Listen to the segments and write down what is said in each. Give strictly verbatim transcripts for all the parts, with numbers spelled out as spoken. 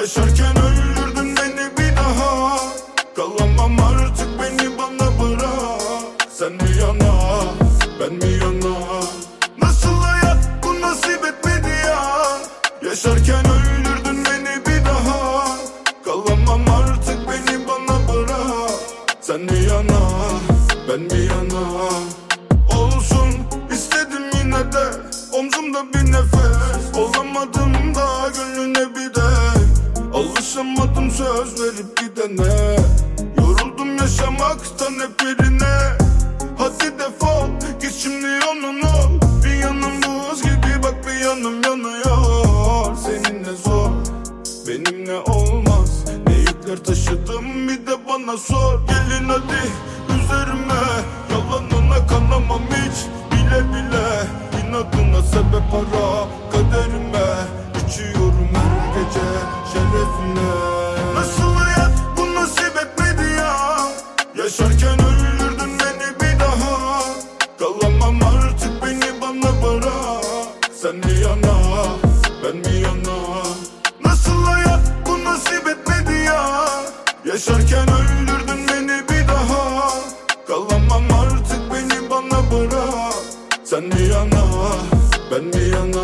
Yaşarken öldürdün beni bir daha. Kalamam artık, beni bana bırak. Sen mi yana, ben mi yana? Nasıl hayat bu nasip etmedi ya? Yaşarken öldürdün beni bir daha. Kalamam artık, beni bana bırak. Sen mi yana, ben mi yana? Olsun istedim yine de, omzumda bir nefes. Olamadım da gönlüne bir de. Alışamadım söz verip gidene. Yoruldum yaşamaktan hep yerine. Hadi defol git şimdi onun ol. Bir yanım buz gibi bak, bir yanım yanıyor. Seninle zor, benimle olmaz. Ne yükler taşıdım bir de bana sor. Gelin hadi üzerime, yalanına kanamam hiç. Bile bile inadına sebep ara kaderime. İçiyorum her gece şerefine. Nasıl hayat bu nasip etmedi ya? Yaşarken öldürdün beni bir daha. Kalamam artık, beni bana bırak. Sen mi yana, ben mi yana? Nasıl hayat bu nasip etmedi ya? Yaşarken öldürdün beni bir daha. Kalamam artık, beni bana bırak. Sen mi yana, ben mi yana?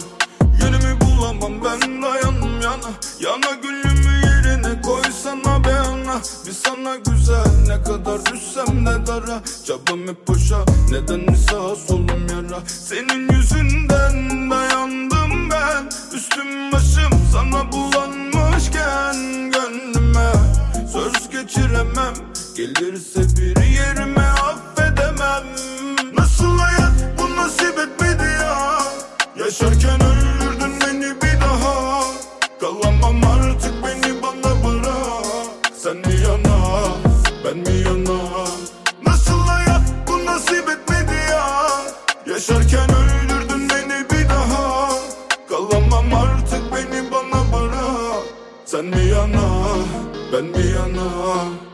Yönümü bulamam ben, dayandım yana. Yana gülümü yerine koysana be ana. Bir sana güzel, ne kadar düşsem ne dara. Çabam hep boşa, neden mi sağ solum yara? Senin yüzünden dayandım ben. Üstüm başım sana bulanmışken gönlüme söz geçiremem. Gelirse bir yerime affedemem. Nasıl hayat bu nasip etmedi ya? Yaşarken öldürdün beni bir daha. Kalamam artık, beni bana bırak. Sen mi yana, ben mi yana? Nasıl hayat bu nasip etmedi ya? Yaşarken öldürdün beni bir daha. Kalamam artık, beni bana bırak. Sen mi yana, ben mi yana?